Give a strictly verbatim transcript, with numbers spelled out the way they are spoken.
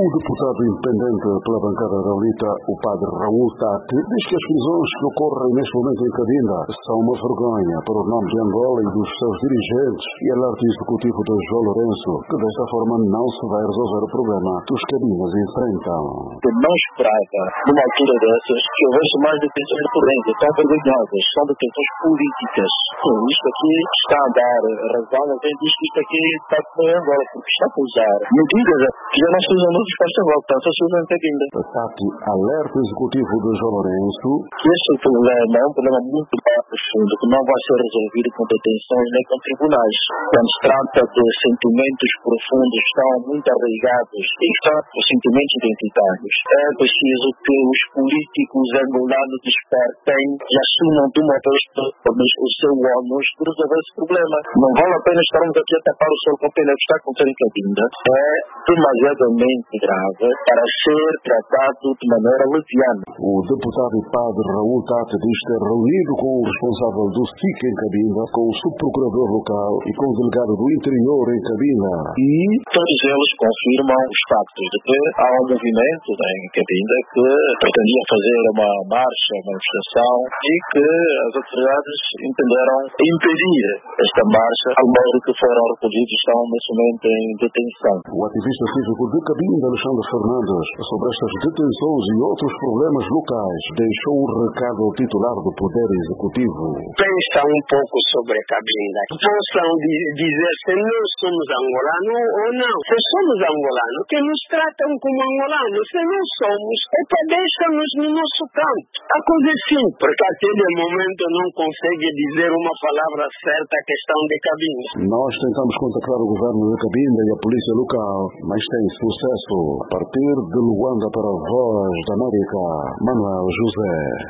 O deputado independente pela bancada raulita, o padre Raul Tate, diz que as prisões que ocorrem neste momento em Cabinda são uma vergonha para o nome de Angola e dos seus dirigentes, e alerta o executivo de João Lourenço que desta forma não se vai resolver o problema que os cabindas enfrentam. Eu não esperava, numa altura dessas, que houvesse mais detenções decorrentes, tão vergonhosas, são detenções políticas. Sim, isto aqui está a dar razão, a gente diz que isto aqui está com Angola, porque está a usar medidas que já não se usam nos espaços de volta, só se usam em Cabinda. Tati alerta o executivo de João Lourenço que este problema é um problema muito profundo, que não vai ser resolvido com detenções nem com tribunais. Quando se trata de sentimentos profundos, estão muito arraigados, e são os sentimentos identitários. É preciso que os políticos angolanos despertem e assumam de uma vez por todas o seu ônus de resolver esse problema. Não vale a pena estarmos aqui a tapar o sol com a pena que está a acontecer em Cabinda. É demasiadamente grave para ser tratado de maneira leviana. O deputado e padre Raul Tate diz ter reunido com o responsável do S I C em Cabinda, com o subprocurador local e com o delegado do interior em Cabinda. E todos eles confirmam os factos de que há um movimento em Cabinda que pretendia fazer uma marcha, uma manifestação, e que as autoridades entenderam impedir esta marcha, ao modo que foram recolhidos, estão nesse momento em detenção. O ativista cívico de Cabinda, Alexandre Fernandes, sobre estas detenções e outros problemas locais, deixou um recado ao titular do Poder Executivo. Pensa um pouco sobre Cabinda. Possam dizer se nós somos angolanos ou não. Se somos angolanos, que nos tratam como angolanos. Se não somos, epa, deixa-nos no nosso campo. A coisa é simples, porque até momento não consegue dizer uma palavra certa à questão de Cabinda. Nós tentamos contactar o governo de Cabinda e a polícia local, mas tem sucesso. A partir de Luanda para a Voz da América, Manuel José.